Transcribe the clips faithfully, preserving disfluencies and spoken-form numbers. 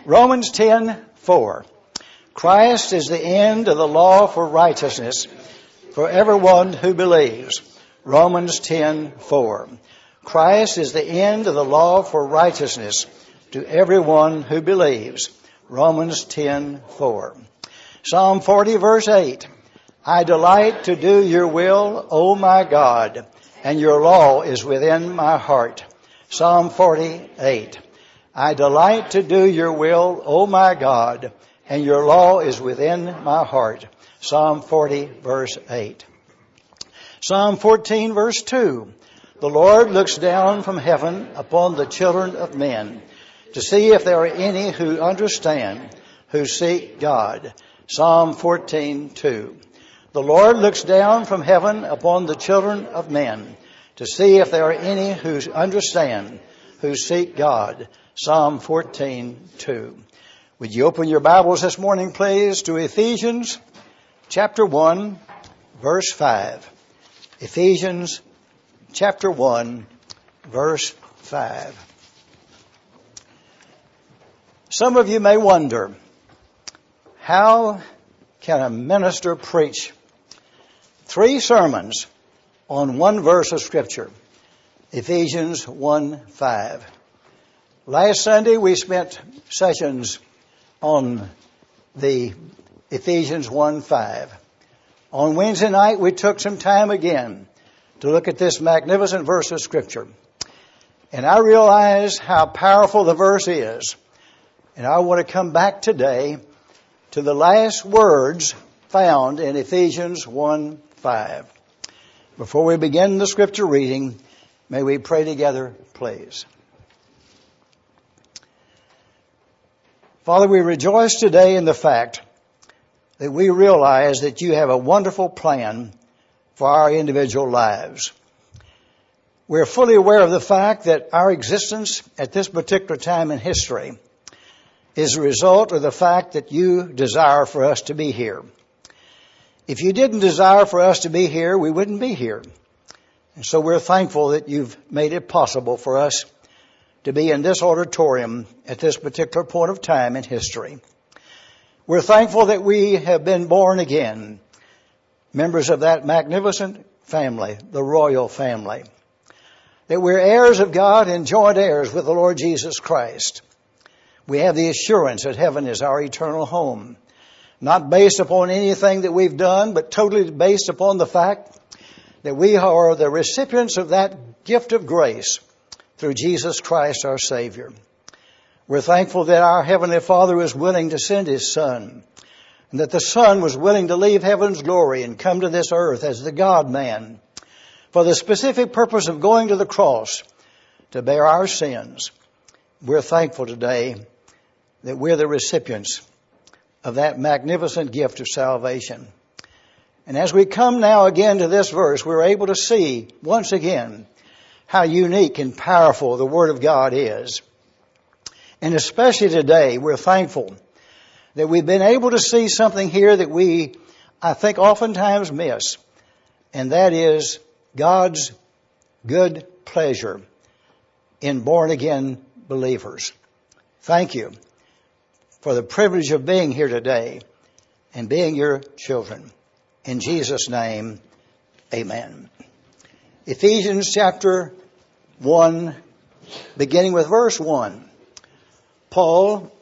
Romans ten four. Christ is the end of the law for righteousness for everyone who believes. Romans ten four. Christ is the end of the law for righteousness to everyone who believes. Romans ten four. Psalm forty verse eight. I delight to do your will, O my God, and your law is within my heart. Psalm forty-eight. I delight to do your will, O my God, and your law is within my heart. Psalm forty verse eight. Psalm fourteen verse two. The Lord looks down from heaven upon the children of men to see if there are any who understand, who seek God. Psalm fourteen two. The Lord looks down from heaven upon the children of men to see if there are any who understand, who seek God. Psalm fourteen two. Would you open your Bibles this morning, please, to Ephesians chapter one, verse five. Ephesians chapter one, verse five. Some of you may wonder, how can a minister preach three sermons on one verse of Scripture? Ephesians one five. Last Sunday we spent sessions on the Ephesians one five. On Wednesday night we took some time again to look at this magnificent verse of Scripture. And I realize how powerful the verse is. And I want to come back today to the last words found in Ephesians one five. Before we begin the Scripture reading, may we pray together, please. Father, we rejoice today in the fact that we realize that you have a wonderful plan for our individual lives. We're fully aware of the fact that our existence at this particular time in history is a result of the fact that you desire for us to be here. If you didn't desire for us to be here, we wouldn't be here. And so we're thankful that you've made it possible for us to be in this auditorium at this particular point of time in history. We're thankful that we have been born again, members of that magnificent family, the royal family. That we're heirs of God and joint heirs with the Lord Jesus Christ. We have the assurance that heaven is our eternal home. Not based upon anything that we've done, but totally based upon the fact that we are the recipients of that gift of grace through Jesus Christ our Savior. We're thankful that our Heavenly Father was willing to send His Son, and that the Son was willing to leave heaven's glory and come to this earth as the God-man for the specific purpose of going to the cross to bear our sins. We're thankful today that we're the recipients of that magnificent gift of salvation. And as we come now again to this verse, we're able to see once again how unique and powerful the Word of God is. And especially today, we're thankful that we've been able to see something here that we, I think, oftentimes miss. And that is God's good pleasure in born-again believers. Thank you for the privilege of being here today and being your children. In Jesus' name, amen. Ephesians chapter one, beginning with verse one. Paul,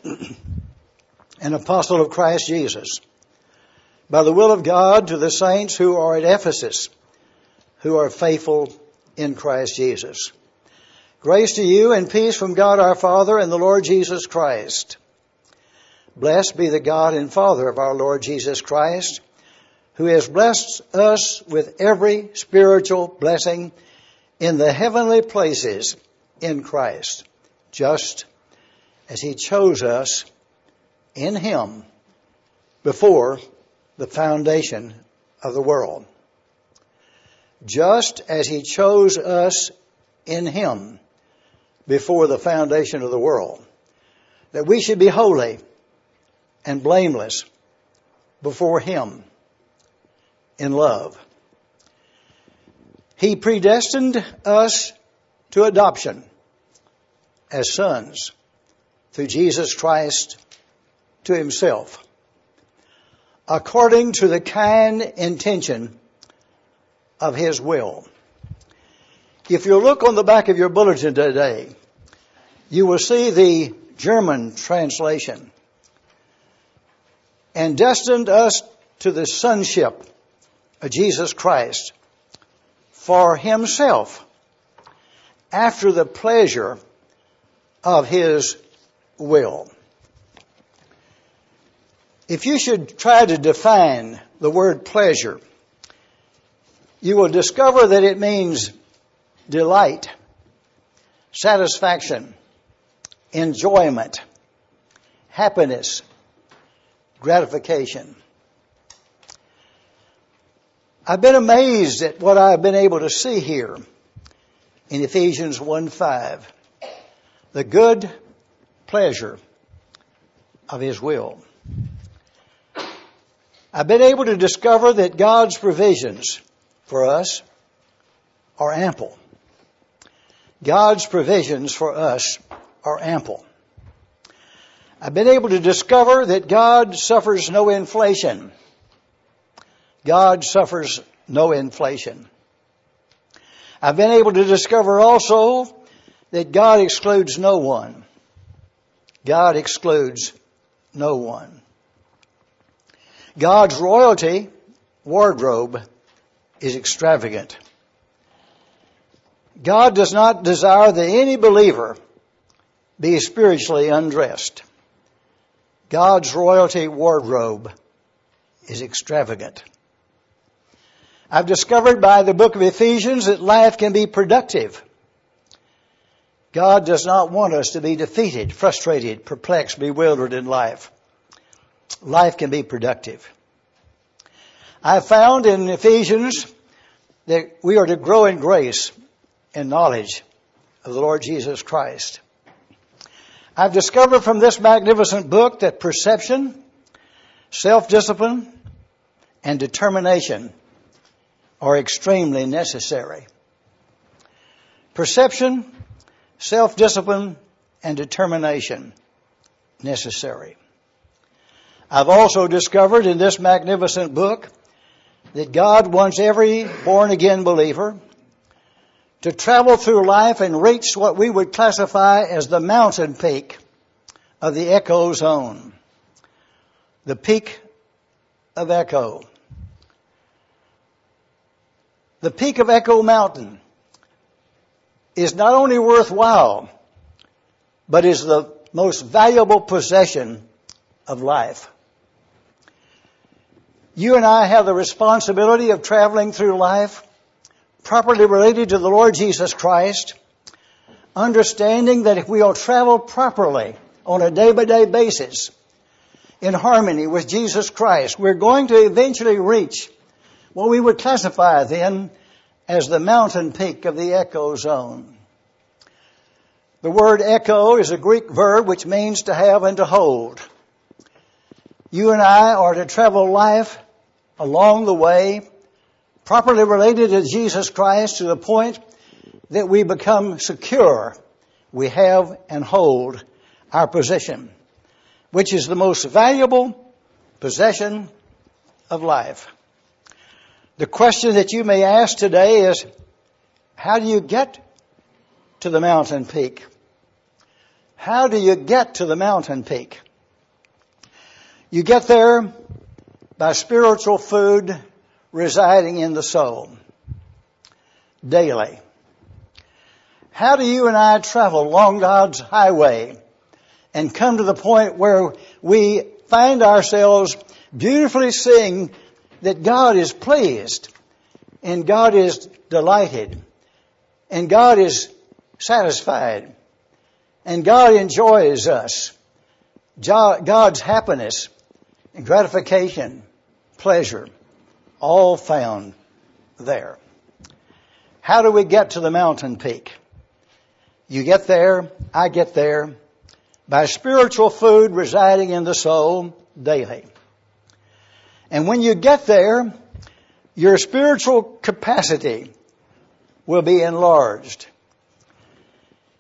an apostle of Christ Jesus, by the will of God to the saints who are at Ephesus, who are faithful in Christ Jesus. Grace to you and peace from God our Father and the Lord Jesus Christ. Blessed be the God and Father of our Lord Jesus Christ, who has blessed us with every spiritual blessing in the heavenly places in Christ, just as He chose us in Him before the foundation of the world. Just as He chose us in Him before the foundation of the world, that we should be holy and blameless before Him in love. He predestined us to adoption as sons through Jesus Christ to himself, according to the kind intention of his will. If you look on the back of your bulletin today, you will see the German translation. And destined us to the sonship of Jesus Christ for himself, after the pleasure of his will. If you should try to define the word pleasure, you will discover that it means delight, satisfaction, enjoyment, happiness, gratification. I've been amazed at what I've been able to see here in Ephesians one five. The good pleasure of his will. I've been able to discover that God's provisions for us are ample. God's provisions for us are ample. I've been able to discover that God suffers no inflation. God suffers no inflation. I've been able to discover also that God excludes no one. God excludes no one. God's royalty wardrobe is extravagant. God does not desire that any believer be spiritually undressed. God's royalty wardrobe is extravagant. I've discovered by the book of Ephesians that life can be productive. God does not want us to be defeated, frustrated, perplexed, bewildered in life. Life can be productive. I've found in Ephesians that we are to grow in grace and knowledge of the Lord Jesus Christ. I've discovered from this magnificent book that perception, self-discipline, and determination are extremely necessary. Perception, self-discipline, and determination necessary. I've also discovered in this magnificent book that God wants every born-again believer to travel through life and reach what we would classify as the mountain peak of the echo zone. The peak of Echo. The peak of Echo Mountain is not only worthwhile, but is the most valuable possession of life. You and I have the responsibility of traveling through life properly related to the Lord Jesus Christ, understanding that if we will travel properly on a day-by-day basis in harmony with Jesus Christ, we're going to eventually reach what we would classify then as the mountain peak of the echo zone. The word echo is a Greek verb which means to have and to hold. You and I are to travel life along the way, properly related to Jesus Christ to the point that we become secure. We have and hold our possession, which is the most valuable possession of life. The question that you may ask today is, how do you get to the mountain peak? How do you get to the mountain peak? You get there by spiritual food residing in the soul daily. How do you and I travel along God's highway and come to the point where we find ourselves beautifully seeing that God is pleased and God is delighted and God is satisfied and God enjoys us? God's happiness and gratification, pleasure, all found there. How do we get to the mountain peak? You get there, I get there, by spiritual food residing in the soul daily. And when you get there, your spiritual capacity will be enlarged.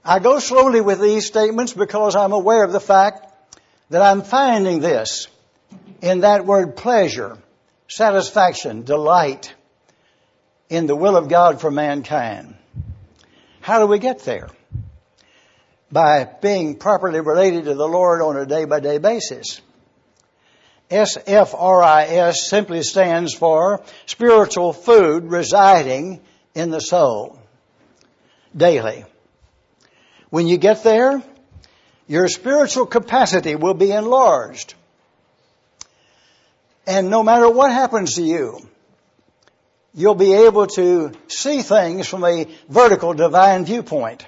I go slowly with these statements because I'm aware of the fact that I'm finding this in that word pleasure, satisfaction, delight in the will of God for mankind. How do we get there? By being properly related to the Lord on a day-by-day basis. S F R I S simply stands for spiritual food residing in the soul daily. When you get there, your spiritual capacity will be enlarged. And no matter what happens to you, you'll be able to see things from a vertical divine viewpoint.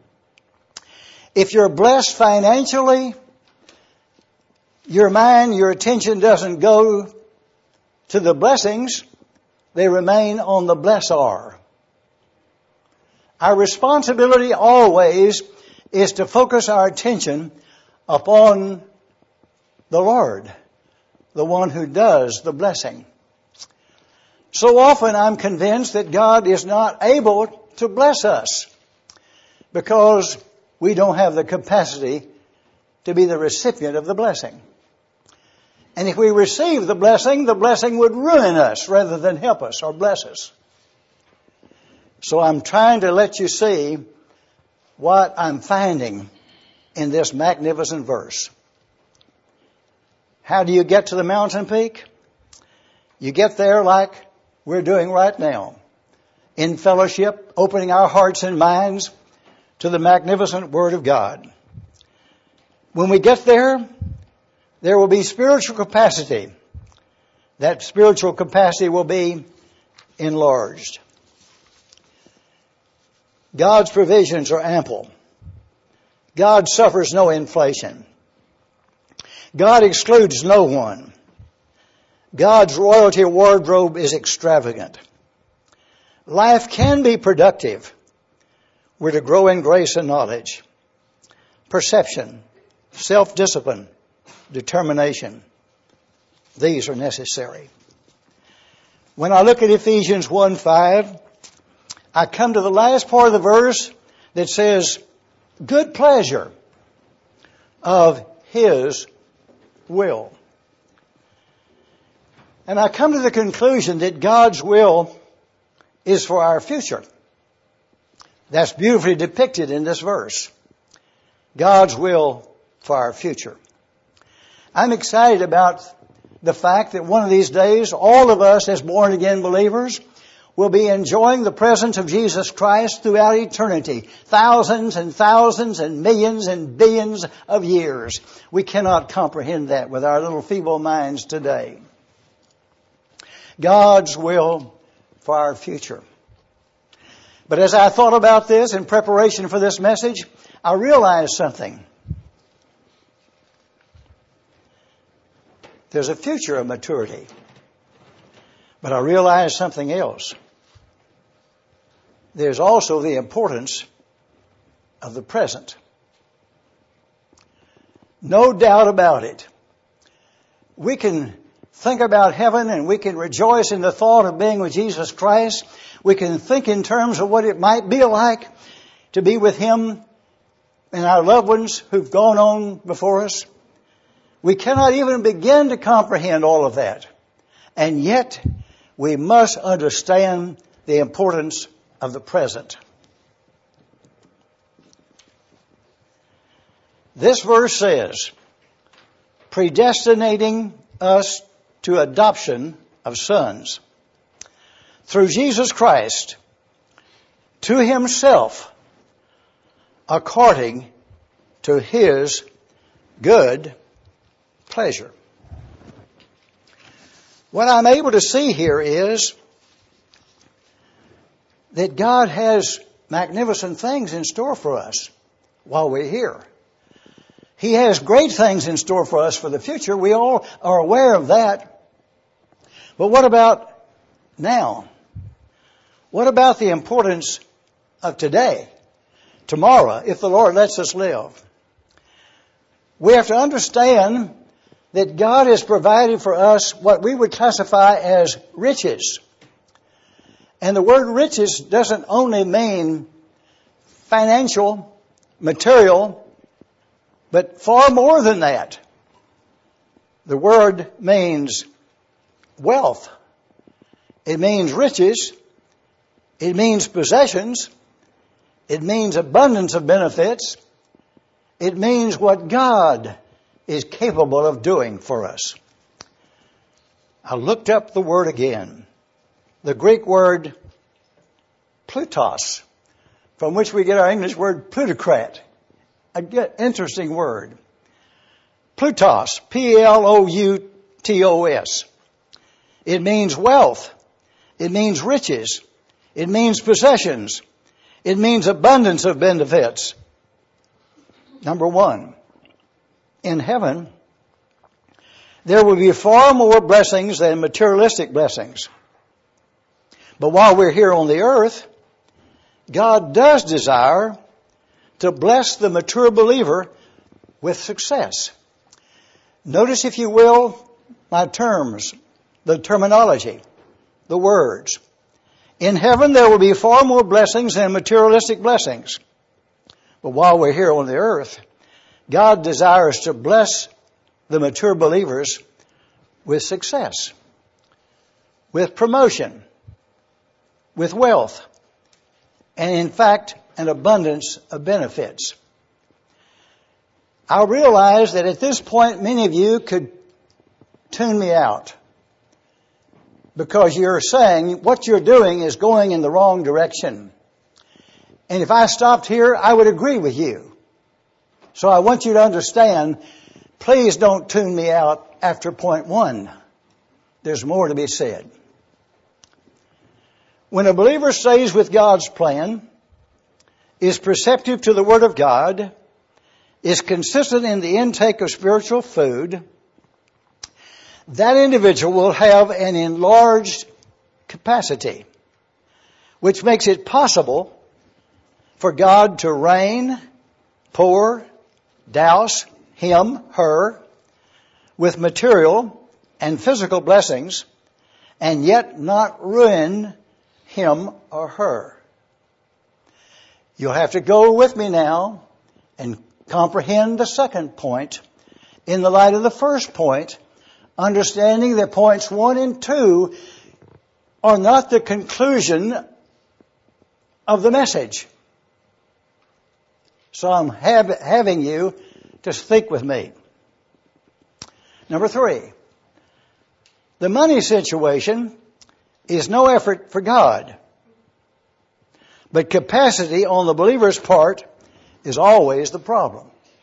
If you're blessed financially, your mind, your attention doesn't go to the blessings. They remain on the blessor. Our responsibility always is to focus our attention upon the Lord, the one who does the blessing. So often I'm convinced that God is not able to bless us because we don't have the capacity to be the recipient of the blessing. And if we receive the blessing, the blessing would ruin us rather than help us or bless us. So I'm trying to let you see what I'm finding in this magnificent verse. How do you get to the mountain peak? You get there like we're doing right now, in fellowship, opening our hearts and minds to the magnificent Word of God. When we get there, there will be spiritual capacity. That spiritual capacity will be enlarged. God's provisions are ample. God suffers no inflation. God excludes no one. God's royalty wardrobe is extravagant. Life can be productive. We're to grow in grace and knowledge, perception, self-discipline, determination. These are necessary. When I look at Ephesians one five, I come to the last part of the verse that says, good pleasure of His will. And I come to the conclusion that God's will is for our future. That's beautifully depicted in this verse. God's will for our future. I'm excited about the fact that one of these days, all of us as born-again believers will be enjoying the presence of Jesus Christ throughout eternity. Thousands and thousands and millions and billions of years. We cannot comprehend that with our little feeble minds today. God's will for our future. But as I thought about this in preparation for this message, I realized something. There's a future of maturity. But I realized something else. There's also the importance of the present. No doubt about it. We can think about heaven and we can rejoice in the thought of being with Jesus Christ. We can think in terms of what it might be like to be with Him and our loved ones who've gone on before us. We cannot even begin to comprehend all of that. And yet, we must understand the importance of the present. This verse says, predestinating us to adoption of sons through Jesus Christ to Himself according to His good pleasure. What I'm able to see here is that God has magnificent things in store for us while we're here. He has great things in store for us for the future. We all are aware of that. But what about now? What about the importance of today, tomorrow, if the Lord lets us live? We have to understand that God has provided for us what we would classify as riches. And the word riches doesn't only mean financial material, but far more than that. The word means wealth. It means riches. It means possessions. It means abundance of benefits. It means what God is capable of doing for us. I looked up the word again. The Greek word plutos, from which we get our English word plutocrat. An interesting word. Plutos, P L O U T O S. It means wealth. It means riches. It means possessions. It means abundance of benefits. Number one, in heaven, there will be far more blessings than materialistic blessings. But while we're here on the earth, God does desire to bless the mature believer with success. Notice, if you will, my terms, the terminology, the words. In heaven, there will be far more blessings than materialistic blessings. But while we're here on the earth, God desires to bless the mature believers with success, with promotion, with wealth, and in fact, an abundance of benefits. I realize that at this point, many of you could tune me out because you're saying what you're doing is going in the wrong direction. And if I stopped here, I would agree with you. So I want you to understand, please don't tune me out after point one. There's more to be said. When a believer stays with God's plan, is perceptive to the Word of God, is consistent in the intake of spiritual food, that individual will have an enlarged capacity, which makes it possible for God to reign, pour, douse him, her, with material and physical blessings, and yet not ruin him or her. You'll have to go with me now and comprehend the second point in the light of the first point, understanding that points one and two are not the conclusion of the message. So I'm have, having you to think with me. Number three, the money situation is no effort for God, but capacity on the believer's part is always the problem.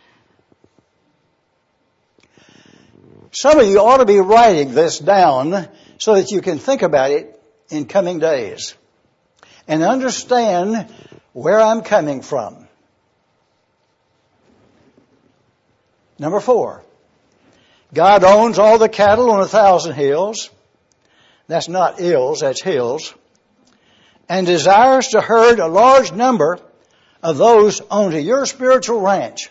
Some of you ought to be writing this down so that you can think about it in coming days and understand where I'm coming from. Number four, God owns all the cattle on a thousand hills. That's not ills, that's hills. And desires to herd a large number of those onto your spiritual ranch.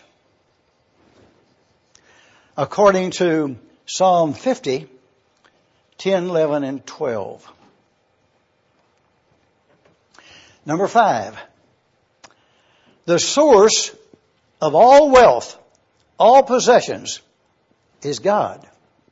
According to Psalm fifty, ten, eleven, and twelve. Number five, the source of all wealth, all possessions, is God.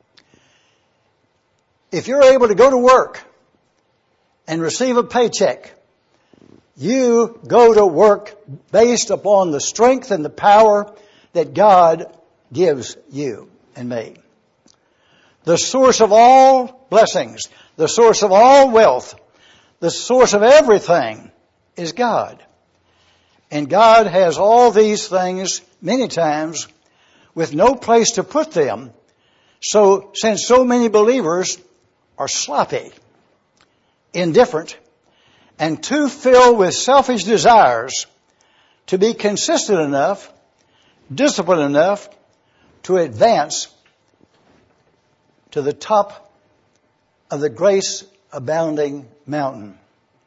If you're able to go to work and receive a paycheck, you go to work based upon the strength and the power that God gives you and me. The source of all blessings, the source of all wealth, the source of everything is God. And God has all these things many times with no place to put them. So since so many believers are sloppy, indifferent, and too filled with selfish desires to be consistent enough, disciplined enough to advance to the top of the grace-abounding mountain.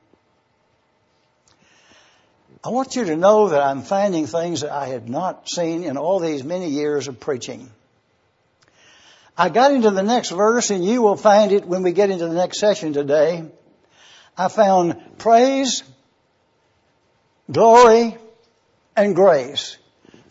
I want you to know that I'm finding things that I had not seen in all these many years of preaching. I got into the next verse, and you will find it when we get into the next session today. I found praise, glory, and grace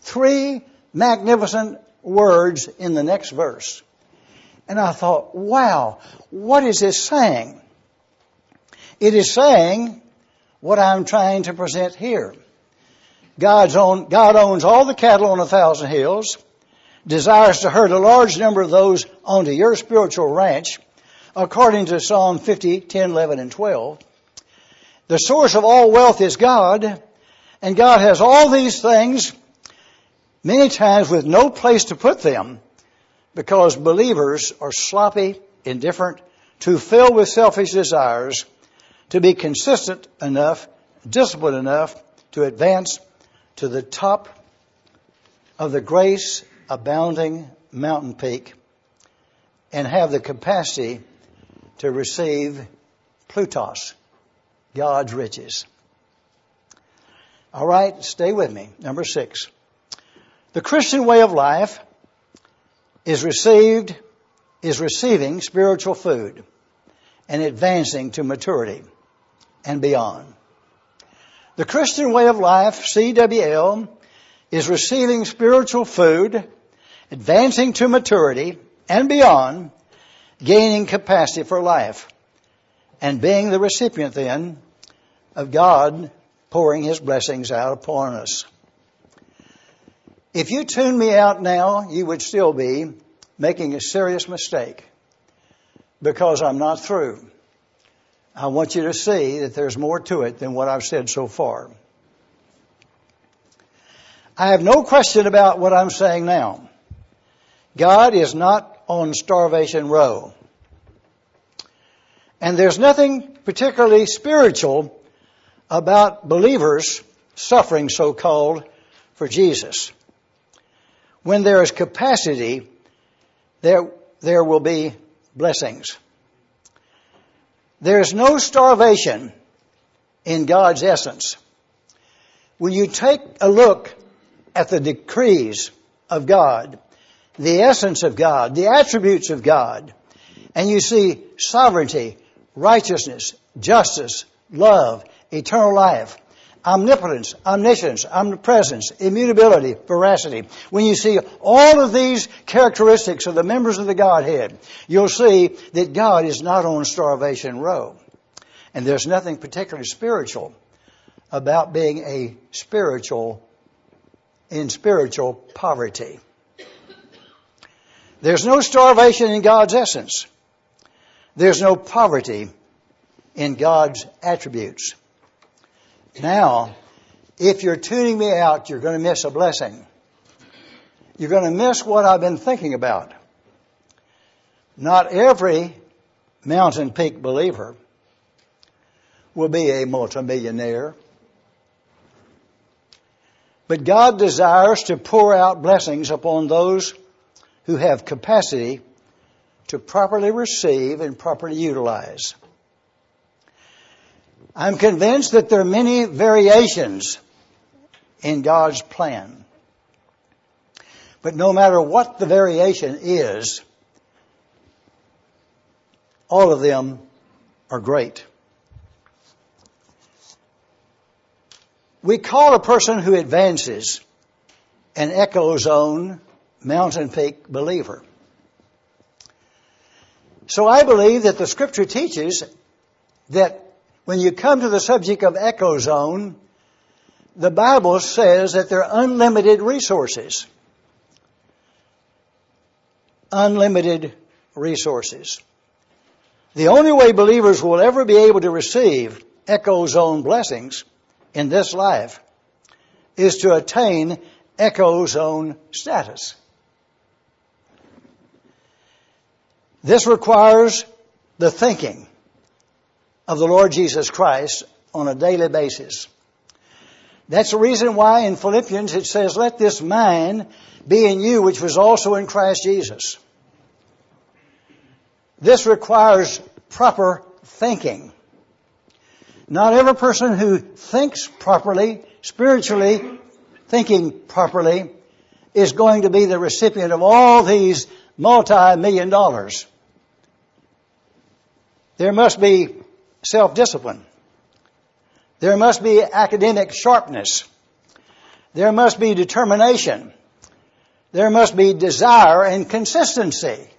three magnificent words in the next verse. And I thought, wow, what is this saying? It is saying what I'm trying to present here. God's own, God owns all the cattle on a thousand hills, desires to herd a large number of those onto your spiritual ranch, according to Psalm fifty, ten, eleven, and twelve. The source of all wealth is God, and God has all these things, many times with no place to put them, because believers are sloppy, indifferent, too filled with selfish desires to be consistent enough, disciplined enough to advance to the top of the grace abounding mountain peak and have the capacity to receive Plutos, God's riches. All right, stay with me. Number six. The Christian way of life is received, is receiving spiritual food and advancing to maturity and beyond. The Christian way of life, C W L, is receiving spiritual food, advancing to maturity and beyond, gaining capacity for life, and being the recipient then of God pouring His blessings out upon us. If you tune me out now, you would still be making a serious mistake, because I'm not through. I want you to see that there's more to it than what I've said so far. I have no question about what I'm saying now. God is not on starvation row. And there's nothing particularly spiritual about believers suffering, so-called, for Jesus. When there is capacity, there, there will be blessings. There is no starvation in God's essence. When you take a look at the decrees of God, the essence of God, the attributes of God, and you see sovereignty, righteousness, justice, love, eternal life, omnipotence, omniscience, omnipresence, immutability, veracity. When you see all of these characteristics of the members of the Godhead, you'll see that God is not on starvation row. And there's nothing particularly spiritual about being a spiritual, in spiritual poverty. There's no starvation in God's essence. There's no poverty in God's attributes. Now, if you're tuning me out, you're going to miss a blessing. You're going to miss what I've been thinking about. Not every mountain peak believer will be a multimillionaire. But God desires to pour out blessings upon those who have capacity to properly receive and properly utilize. I'm convinced that there are many variations in God's plan. But no matter what the variation is, all of them are great. We call a person who advances an echo zone mountain peak believer. So I believe that the Scripture teaches that when you come to the subject of echo zone, the Bible says that there are unlimited resources. Unlimited resources. The only way believers will ever be able to receive echo zone blessings in this life is to attain echo zone status. This requires the thinking of the Lord Jesus Christ on a daily basis. That's the reason why in Philippians it says, "Let this mind be in you, which was also in Christ Jesus." This requires proper thinking. Not every person who thinks properly, spiritually thinking properly, is going to be the recipient of all these multi-million dollars. There must be self-discipline. There must be academic sharpness. there must be determination. There must be desire and consistency.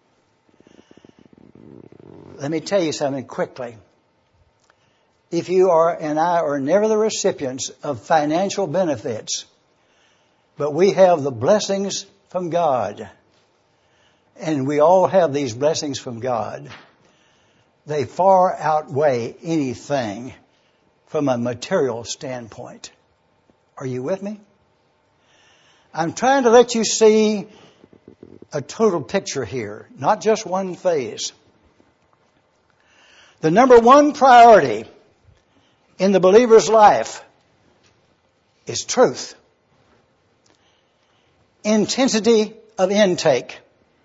Let me tell you something quickly. If you are and I are never the recipients of financial benefits, but we have the blessings from God, and we all have these blessings from God, they far outweigh anything from a material standpoint. Are you with me? I'm trying to let you see a total picture here, not just one phase. The number one priority in the believer's life is truth. Intensity of intake.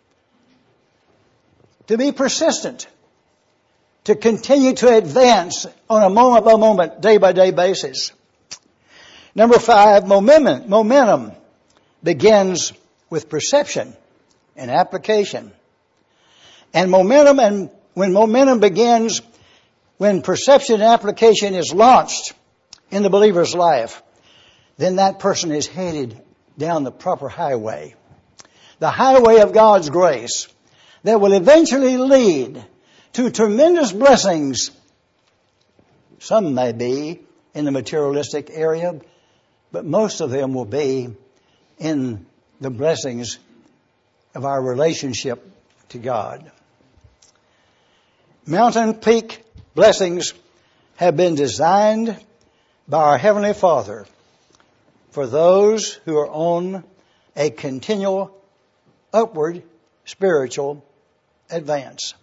To be persistent. To continue to advance on a moment-by-moment, day-by-day basis. Number five, momentum. Momentum begins with perception and application. And momentum, and when momentum begins, when perception and application is launched in the believer's life, then that person is headed down the proper highway. The highway of God's grace that will eventually lead to tremendous blessings. Some may be in the materialistic area, but most of them will be in the blessings of our relationship to God. Mountain peak blessings have been designed by our Heavenly Father for those who are on a continual upward spiritual advance.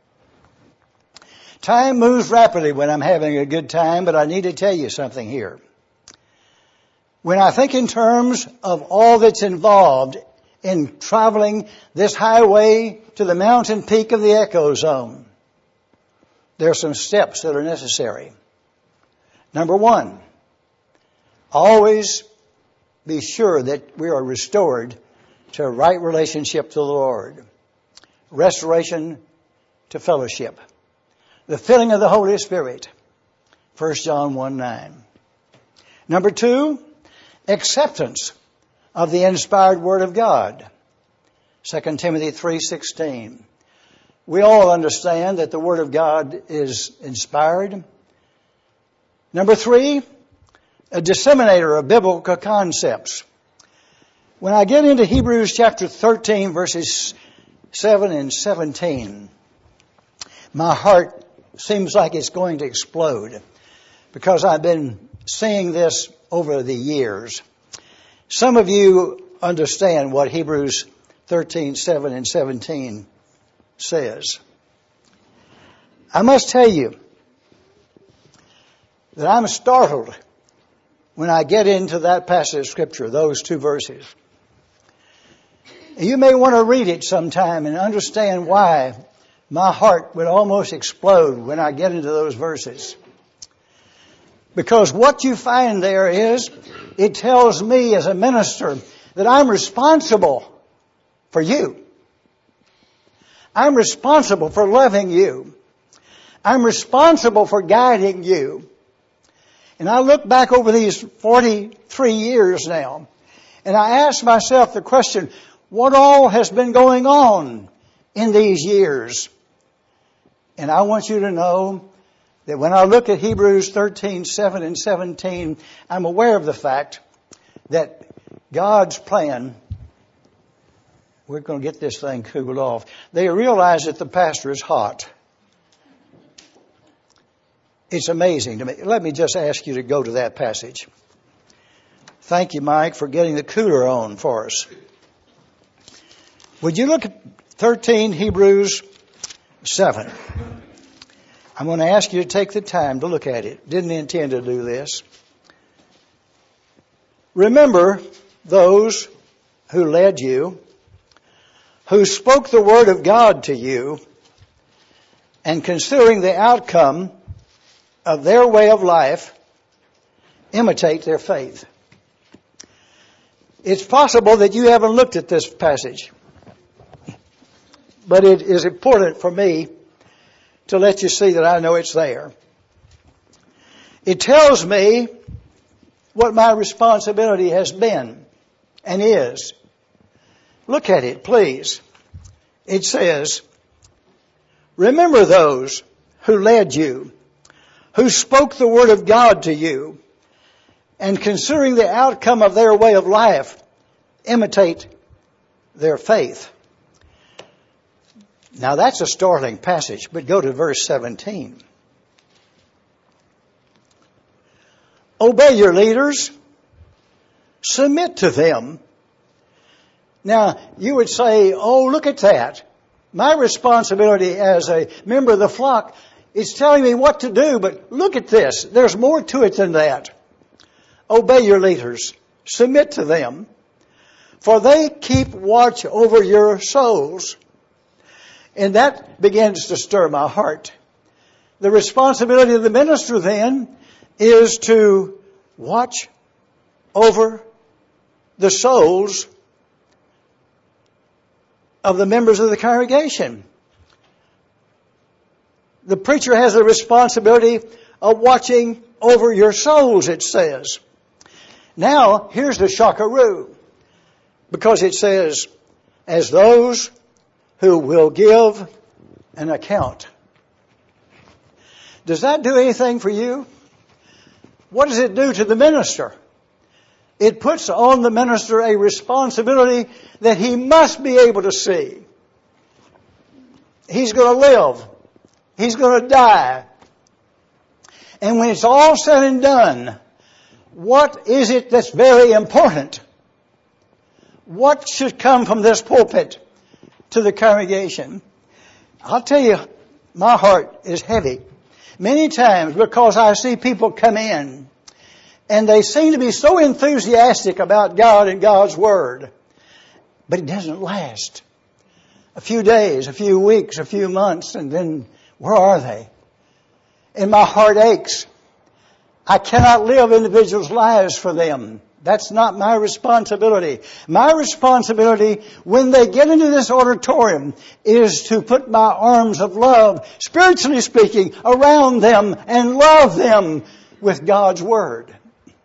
Time moves rapidly when I'm having a good time, but I need to tell you something here. When I think in terms of all that's involved in traveling this highway to the mountain peak of the echo zone, there are some steps that are necessary. Number one, always be sure that we are restored to a right relationship to the Lord. Restoration to fellowship. The filling of the Holy Spirit. First John one nine. Number two, acceptance of the inspired Word of God. Second Timothy three sixteen. We all understand that the Word of God is inspired. Number three, a disseminator of biblical concepts. When I get into Hebrews chapter thirteen, verses seven and seventeen, my heart seems like it's going to explode because I've been seeing this over the years. Some of you understand what Hebrews thirteen, seven and seventeen says. I must tell you that I'm startled when I get into that passage of Scripture, those two verses. You may want to read it sometime and understand why my heart would almost explode when I get into those verses. Because what you find there is, it tells me as a minister that I'm responsible for you. I'm responsible for loving you. I'm responsible for guiding you. And I look back over these forty-three years now, and I ask myself the question, what all has been going on in these years? And I want you to know that when I look at Hebrews thirteen, seven and seventeen, I'm aware of the fact that God's plan, we're going to get this thing cooled off. They realize that the pastor is hot. It's amazing to me. Let me just ask you to go to that passage. Thank you, Mike, for getting the cooler on for us. Would you look at thirteen, Hebrews seven? I'm going to ask you to take the time to look at it. Didn't intend to do this. Remember those who led you, who spoke the word of God to you, and considering the outcome of their way of life, imitate their faith. It's possible that you haven't looked at this passage, but it is important for me to let you see that I know it's there. It tells me what my responsibility has been and is. Look at it, please. It says, remember those who led you, who spoke the word of God to you, and considering the outcome of their way of life, imitate their faith. Now that's a startling passage, but go to verse seventeen. Obey your leaders. Submit to them. Now, you would say, oh, look at that. My responsibility as a member of the flock is telling me what to do, but look at this. There's more to it than that. Obey your leaders. Submit to them. For they keep watch over your souls. And that begins to stir my heart. The responsibility of the minister then is to watch over the souls of the members of the congregation. The preacher has the responsibility of watching over your souls, it says. Now, here's the shockaroo. Because it says, as those who will give an account. Does that do anything for you? What does it do to the minister? It puts on the minister a responsibility that he must be able to see. He's going to live. He's going to die. And when it's all said and done, what is it that's very important? What should come from this pulpit to the congregation? I'll tell you, my heart is heavy. Many times because I see people come in and they seem to be so enthusiastic about God and God's Word, but it doesn't last. A few days, a few weeks, a few months, and then where are they? And my heart aches. I cannot live individuals' lives for them. That's not my responsibility. My responsibility when they get into this auditorium is to put my arms of love, spiritually speaking, around them and love them with God's Word.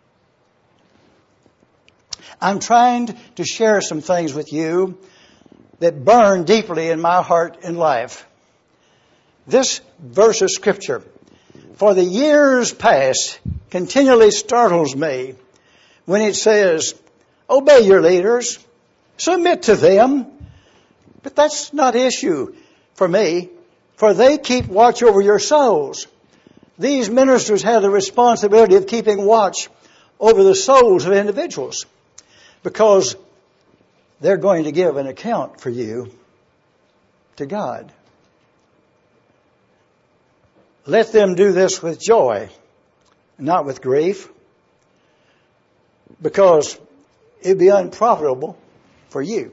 I'm trying to share some things with you that burn deeply in my heart and life. This verse of Scripture, for the years past, continually startles me when it says, obey your leaders, submit to them. But that's not issue for me, for they keep watch over your souls. These ministers have the responsibility of keeping watch over the souls of individuals because they're going to give an account for you to God. Let them do this with joy, not with grief, because it'd be unprofitable for you.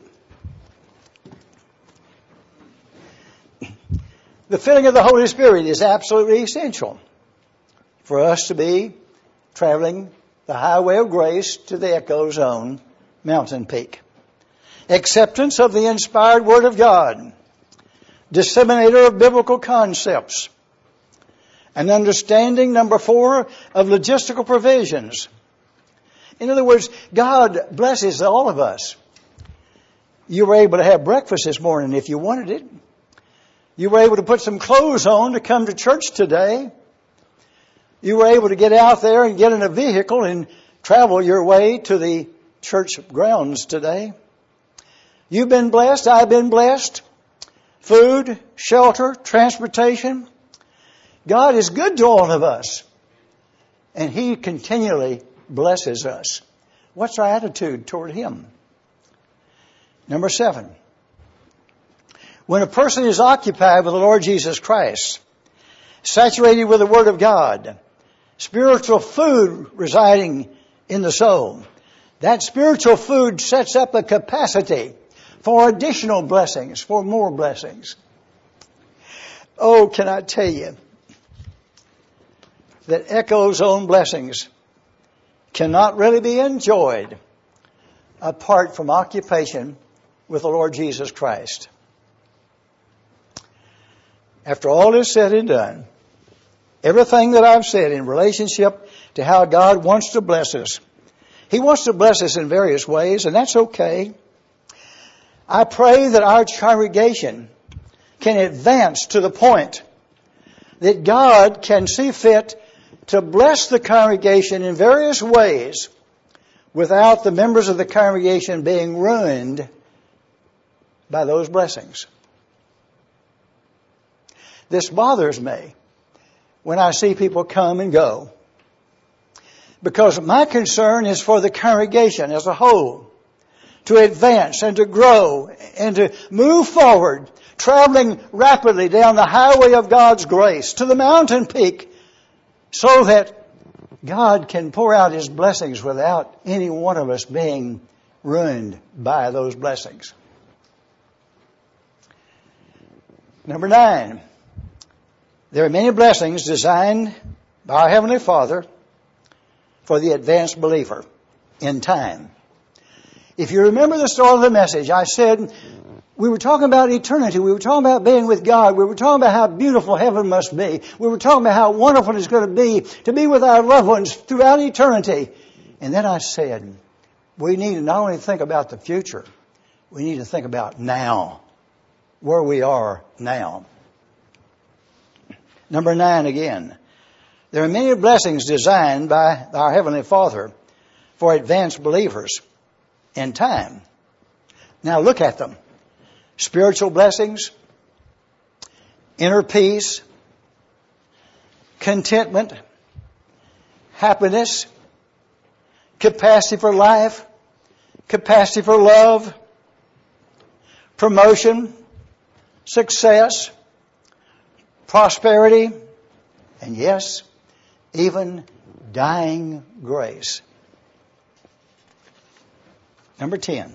The filling of the Holy Spirit is absolutely essential for us to be traveling the highway of grace to the Echo Zone mountain peak. Acceptance of the inspired Word of God, disseminator of biblical concepts, and understanding, number four, of logistical provisions. In other words, God blesses all of us. You were able to have breakfast this morning if you wanted it. You were able to put some clothes on to come to church today. You were able to get out there and get in a vehicle and travel your way to the church grounds today. You've been blessed. I've been blessed. Food, shelter, transportation. God is good to all of us. And He continually blesses us. What's our attitude toward Him? Number seven. When a person is occupied with the Lord Jesus Christ, saturated with the Word of God, spiritual food residing in the soul, that spiritual food sets up a capacity for additional blessings, for more blessings. Oh, can I tell you that Echo Zone blessings cannot really be enjoyed apart from occupation with the Lord Jesus Christ. After all is said and done, everything that I've said in relationship to how God wants to bless us He wants to bless us in various ways, and that's okay. I pray that our congregation can advance to the point that God can see fit to bless the congregation in various ways without the members of the congregation being ruined by those blessings. This bothers me when I see people come and go, because my concern is for the congregation as a whole to advance and to grow and to move forward, traveling rapidly down the highway of God's grace to the mountain peak, so that God can pour out His blessings without any one of us being ruined by those blessings. Number nine, there are many blessings designed by our Heavenly Father for the advanced believer in time. If you remember the start of the message, I said we were talking about eternity. We were talking about being with God. We were talking about how beautiful heaven must be. We were talking about how wonderful it's going to be to be with our loved ones throughout eternity. And then I said, we need to not only think about the future, we need to think about now, where we are now. Number nine again. There are many blessings designed by our Heavenly Father for advanced believers in time. Now look at them. Spiritual blessings, inner peace, contentment, happiness, capacity for life, capacity for love, promotion, success, prosperity, and yes, even dying grace. Number ten.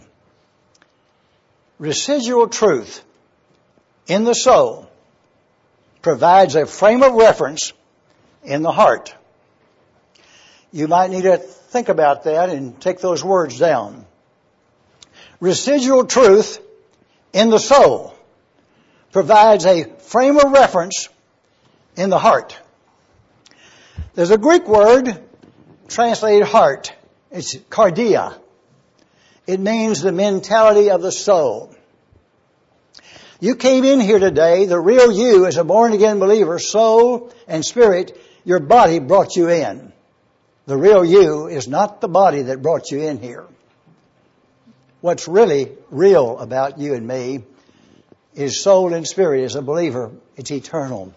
Residual truth in the soul provides a frame of reference in the heart. You might need to think about that and take those words down. Residual truth in the soul provides a frame of reference in the heart. There's a Greek word translated heart. It's cardia. It means the mentality of the soul. You came in here today, the real you as a born-again believer, soul and spirit, your body brought you in. The real you is not the body that brought you in here. What's really real about you and me is soul and spirit as a believer. It's eternal.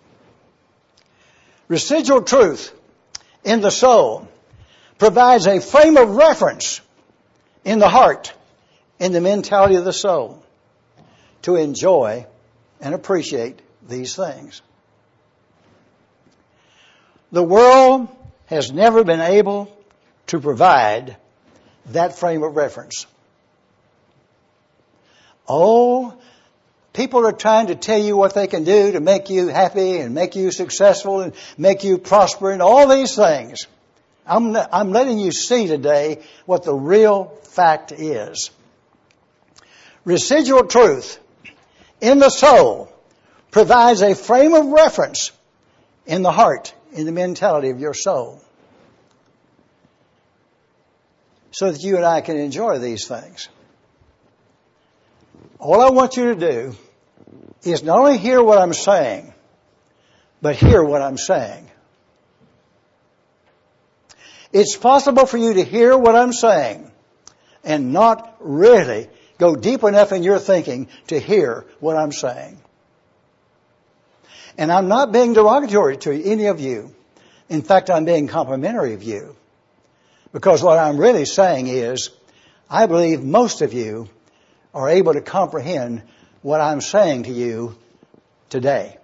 Residual truth in the soul provides a frame of reference in the heart, in the mentality of the soul, to enjoy and appreciate these things. The world has never been able to provide that frame of reference. Oh, people are trying to tell you what they can do to make you happy and make you successful and make you prosper and all these things. I'm, I'm letting you see today what the real fact is. Residual truth in the soul provides a frame of reference in the heart, in the mentality of your soul, so that you and I can enjoy these things. All I want you to do is not only hear what I'm saying, but hear what I'm saying. It's possible for you to hear what I'm saying and not really go deep enough in your thinking to hear what I'm saying. And I'm not being derogatory to any of you. In fact, I'm being complimentary of you. Because what I'm really saying is, I believe most of you are able to comprehend what I'm saying to you today.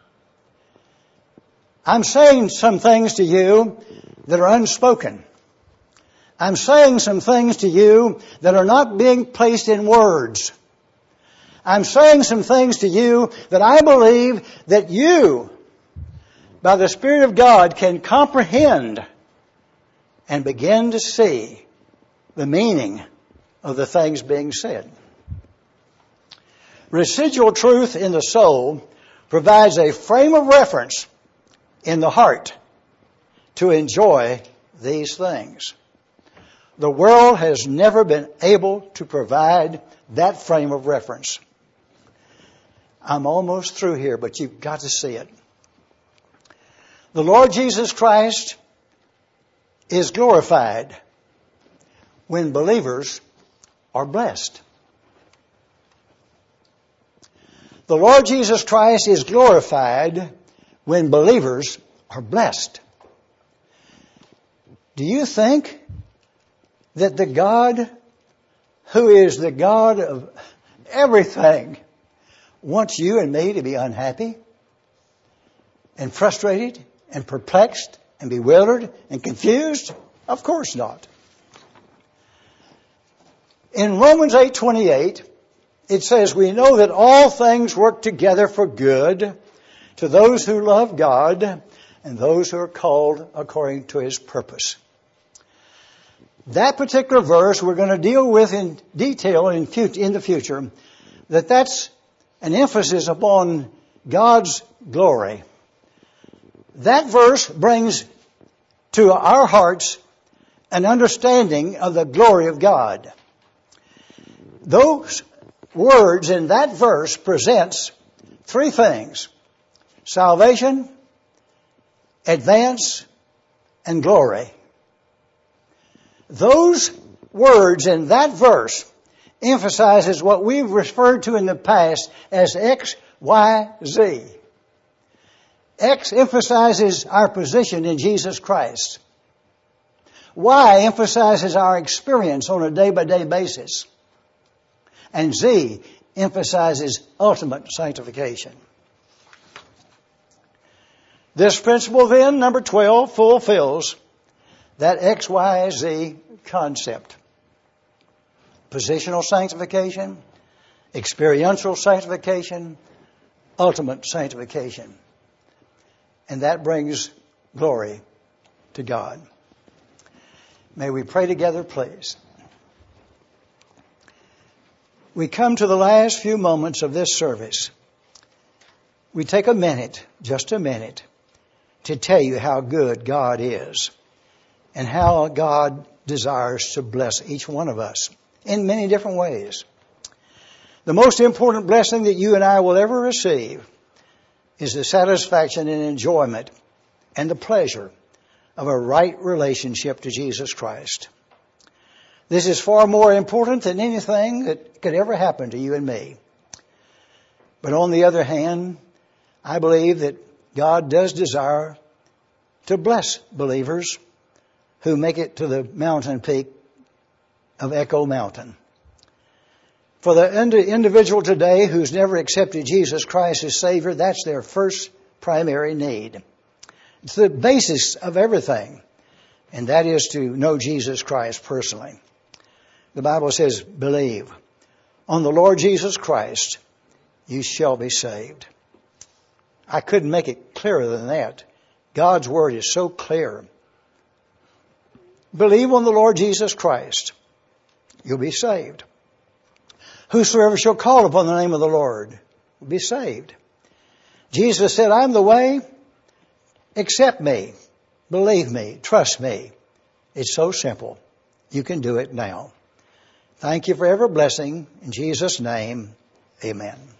I'm saying some things to you that are unspoken. I'm saying some things to you that are not being placed in words. I'm saying some things to you that I believe that you, by the Spirit of God, can comprehend and begin to see the meaning of the things being said. Residual truth in the soul provides a frame of reference in the heart to enjoy these things. The world has never been able to provide that frame of reference. I'm almost through here, but you've got to see it. The Lord Jesus Christ is glorified when believers are blessed. The Lord Jesus Christ is glorified when believers are blessed. Do you think that the God who is the God of everything wants you and me to be unhappy and frustrated and perplexed and bewildered and confused? Of course not. In Romans eight twenty-eight, it says, we know that all things work together for good to those who love God and those who are called according to His purpose. That particular verse we're going to deal with in detail in, in the future, that that's an emphasis upon God's glory. That verse brings to our hearts an understanding of the glory of God. Those words in that verse presents three things: salvation, advance, and glory. Those words in that verse emphasizes what we've referred to in the past as X, Y, Z. X emphasizes our position in Jesus Christ. Y emphasizes our experience on a day-by-day basis. And Z emphasizes ultimate sanctification. This principle then, number twelve, fulfills that X, Y, Z concept. Positional sanctification, experiential sanctification, ultimate sanctification. And that brings glory to God. May we pray together, please. We come to the last few moments of this service. We take a minute, just a minute, to tell you how good God is and how God desires to bless each one of us in many different ways. The most important blessing that you and I will ever receive is the satisfaction and enjoyment and the pleasure of a right relationship to Jesus Christ. This is far more important than anything that could ever happen to you and me. But on the other hand, I believe that God does desire to bless believers who make it to the mountain peak of Echo Mountain. For the individual today who's never accepted Jesus Christ as Savior, that's their first primary need. It's the basis of everything, and that is to know Jesus Christ personally. The Bible says, believe on the Lord Jesus Christ, you shall be saved. I couldn't make it clearer than that. God's Word is so clear. Believe on the Lord Jesus Christ, you'll be saved. Whosoever shall call upon the name of the Lord will be saved. Jesus said, I'm the way. Accept me. Believe me. Trust me. It's so simple. You can do it now. Thank you for every blessing. In Jesus' name, amen.